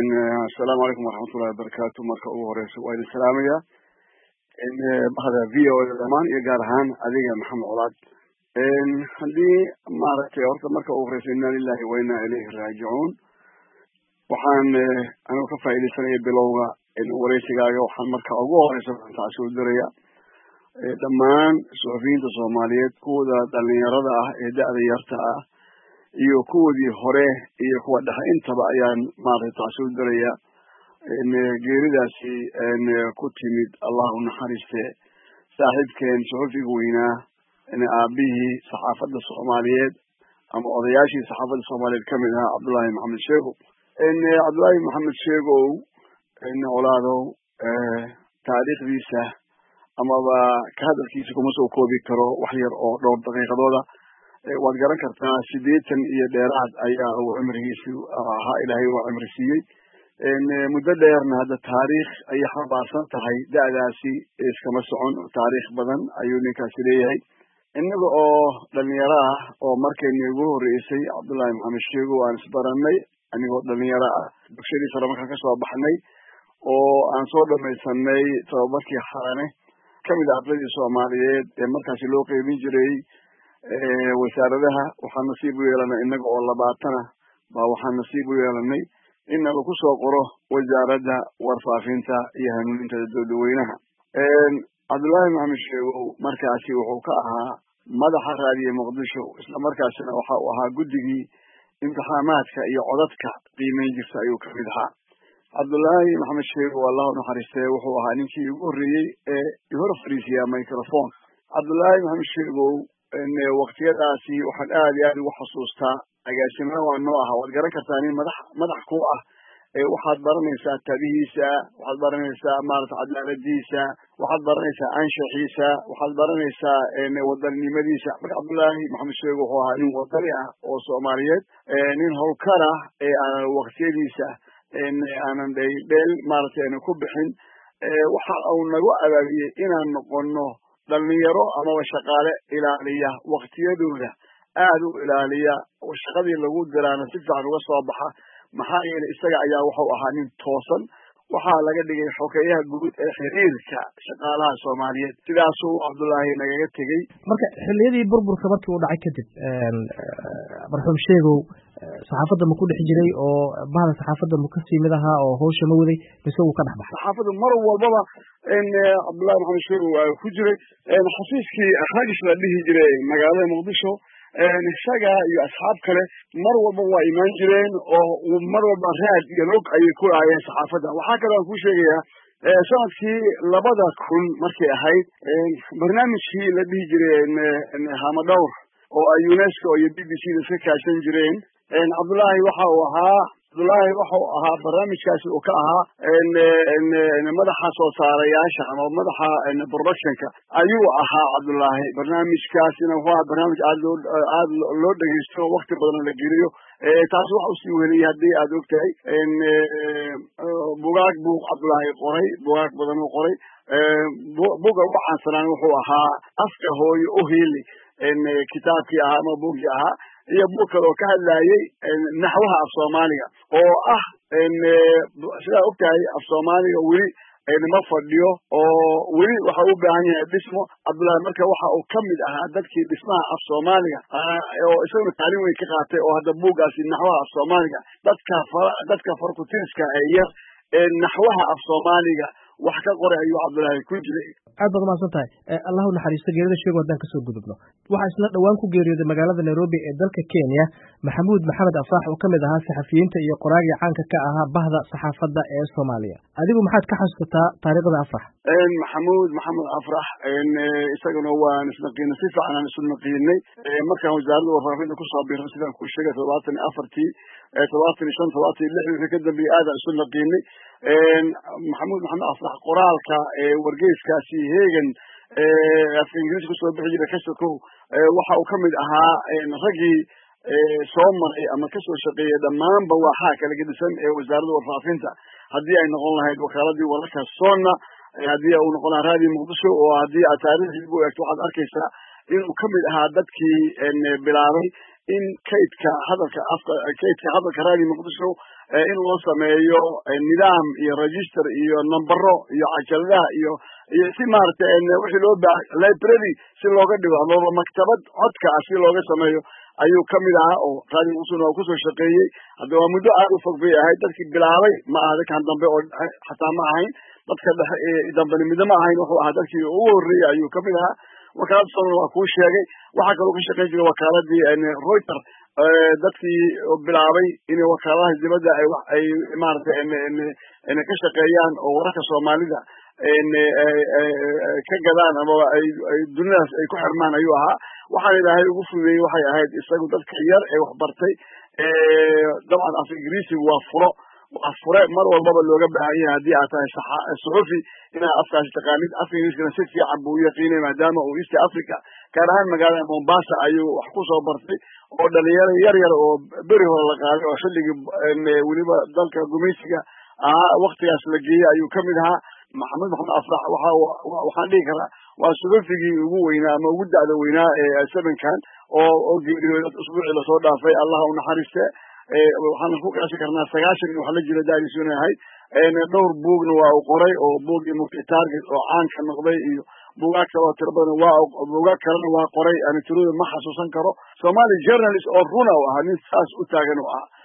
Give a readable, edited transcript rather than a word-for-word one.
السلام عليكم ورحمة الله وبركاته. مركز أوريس وين السلام يا هذا فيديو الأمان يجارهان علي محمد علاج عندي معركة أورت مركز أوريس إنا لله وإنا إليه راجعون وحان أنا وكفى إلي سنة بلوغة إن أوريس جاي وحان مركز أوريس تعسول دريا دمان سوفين تصوماليات كودا دلني رضا إداء يرتع iyo kuwadii hore iyo kuwa dhexe intaba ayaan maaragtay taasoo diraya geeridaasi ku timid allah u naxariiste saaxiibkeen suxufiga weynaa aabihii saxaafadda Soomaaliyeed ama odayaashii saxaafadda Soomaaliyeed ka mid ahaa Cabdullaahi Maxamed Sheego Cabdullaahi Maxamed Sheego olaadow taariikhdiisa amaba ka hadalkiisa kuma soo koobi karo wax yar oo dhowr daqiiqadooda waad garan kartaa 80 iyo dheeraad ayaa uu cimrigiisu ahaa ilaahay uu cimri siiyey muddo dheerna hadda taariikh ay xambaarsan tahay da'daasi iskama socon taariikh badan ayuu ninkaasi leeyahay innaga oo dhalinyaro ah oo markaynu ugu horeysay Cabdullaahi Maxamed Sheego aan isbaranay anigoo dhalinyaro ah dugsiga sare markaan ka soo baxnay oo aan soo dhamaysanay tababarkii xarane kamid ah ardayda Soomaaliyeed ee markaasi loo qeybin jiray wasaaradaha waxaan nasiib u yeelanay inaga oo 20 baa waxaan nasiib u yeelanay in lagu ku soo qoro wasaaradda warfaafinta iyo hanuuninta dadweynaha Cabdullaahi Maxamed Sheego markaasi wuxuu ka ahaa madaxa raadiyo Muqdisho isla markaasina waxa uu ahaa guddigii imtixaanaadka iyo codadka qiimeyn jirta ayuu ka mid ahaa Cabdullaahi Maxamed Sheego Allah u naxariistay wuxuu ahaa ninkii ugu horeeyay ee hor fariisiya microphone Cabdullaahi Maxamed Sheego waqtiyadaasi waxaan aad iyo aad ugu xasuustaa agaasimaha waa noo ah waad garan kartaa in madax ku ah waxaad baranaysaa tabihiisa waxaad baranaysaa maarta cadaaladiisa waxaad baranaysaa anshaxiisa waxaad baranaysaa wadanimadiisa marka Cabdullaahi Maxamed Sheego wuxuu ahaa nin wadani ah oo Soomaaliyeed nin howlkar ah aan waqtiyadiisa aanan dheel maarta ku bixin waxa uu nagu abaabiyay inaan noqono dhalinyaro ama shaqaale ilaaliya waqtiyadooda aad u ilaaliya oo shaqadii lagu diraana si fiican uga soo baxa maxaa yeelay isaga ayaa wuxuu ahaa nin toosan waxa laga dhigay xogeeyaha guud ee xiriirka shaqaalaha Soomaaliyeed sidaas uu Cabdullaahi nagaga tagay marka xilliyadii burburka markii uu dhacay kadib marxuum Sheego saxaafadda ma ku dhex jiray oo bahda saxaafadda ma ka siimid ahaa oo hawsha ma waday mise uu ka dhaxbaxay saxaafadda mar walbaba Cabdullaahi Maxamed Sheego waa ku jiray xafiiskii raajis la dhihi jiray magaalada Muqdisho isaga iyo asxaab kale mar walba waa imaan jireen oo mar walba raad iyo log ay ku aayeen saxaafadda waxa kale oo ku sheegaya sanadkii 2000 markay ahayd barnaamijkii la dhihi jiray Hamadawr oo ay UNESCO iyo BBC ka kaashan jireen Cabdullaahi waxa uu ahaa barnaamijkaasi oo ka ahaa madaxa soo saarayaasha ama madaxa productionka ayuu ahaa Cabdullaahi barnaamijkaasina waa barnaamij aad loo dhageysto waqti badan la geliyo taas waxa uu sii weeliyay hadii aad ogtahay buugaag Cabdullaahi qoray buugaag badan uu qoray buuga waxaan sanaan wuxuu ahaa afka hooyo u heli kitaabkii ahaa ama buugii ahaa iyo buug kale oo ka hadlayay naxwaha af Soomaaliga oo ah sida ogtahay af Soomaaliga weli ma fadhiyo oo weli waxa uu baahan yahay dhismo Cabdullaahi marka waxa uu kamid ahaa dadkii dhismaha af Soomaaliga oo isaga taalin weyn ka qaatay oo hadda buugaasi naxwaha af Soomaaliga dadka farkutiska yar naxwaha af Soomaaliga wax ka qoray ayuu Cabdullaahi ku jiray aad baad ma santahay Allah u naxariisto geerida Sheego haddaan ka soo gudubno waxa isla dhawaan ku geeriyooday magaalada Nairobi ee dalka Kenya Maxamuud Maxamed Afrax oo kamid ahaa saxafiyiinta iyo qoraaga caanka ka ahaa bahda saxaafadda ee Soomaaliya adigu maxaad ka xasuusataa taariikhda Afrax Maxamuud Maxamed Afrax isaguna waan isnaqiinay si fiican aan isnaqiinay markaan wasaaradda warfaafinta ku soo biiray sidaan ku sheegay 74 ka dambeeyay aad isnaqiinay Maxamuud Maxamed Afrax qoraalka wargeyskaasi heegan afka Ingiriis ku soo bixi jiray kasoo waxa uu kamid ahaa ragii soo maray ama ka soo shaqeeyay dhamaanba waxa kala gedisan ee wasaaradda warfaafinta hadii ay noqon lahayd wakaaladii wararka Soonna hadii uu noqon lahaa raadiyo Muqdisho oo hadii aad taariikhdiisa u eegto waxaad arkaysaa inuu kamid ahaa dadkii bilaabay in kaydka hadalka raadiyo Muqdisho in loo sameeyo nidaam iyo register iyo nambaro iyo cajaladaha iyo si maaragtay wixii loo baahay library si looga dhigo amaba maktabad codka ah si looga sameeyo ayuu kamid ahaa oo raadiyo muqdishona waa kusoo shaqeeyey hadda waa muddo aad u fog bay ahayd dadkii bilaabay ma aha dadkan dambe oo xataa ma ahayn dadka dhexe dambena midna ma ahayn wuxuu ahaa dadkii ugu horreeyey ayuu kamid ahaa wakaalada soomaliya waa kuu sheegay waxaa kaloo ka shaqeyn jiray wakaaladii Reuter dadkii bilaabay inay wakaaladaha dibadda ay maaragtay ka shaqeeyaan oo wararka Soomaalida ka gadaan ama ay dunidaas ay ku xirmaan ayuu ahaa waxaan ilaahay ugu fududeeyey waxay ahayd isagu dadka yar ee wax bartay dabcan af ingiriisigu waa fure mar walbaba looga baahan yahay haddii aad tahay suxufi inaad afkaasi taqaanid afka ingiriiskana si fiican buu u yaqiinay maadaama uu East Africa gaar ahaan magaalada Mombasa ayuu wax ku soo bartay oo dhalinyaro yar oo beri hore la qaaday oo xilligii weliba dalka gumaysiga waqtigaas la geeyey ayuu kamid ahaa maxamed afrax waxaan dhihi karaa waa suxufigii ugu weynaa ama ugu da'da weynaa ee sabankan oo geeriyooday usbuucii lasoo dhaafay allah u naxariiste waxaan ku qiyaasin karnaa 90 wax la jira daadiisu inay ahayd dhowr buugna waa uu qoray oo buugii Multi-Target oo caanka noqday iyo buugaag kale oo tiro badan buugaag kalena waa qoray aan tirada ma xasuusan karo Somali journalist oo runa ah nin saas u taagan oo ah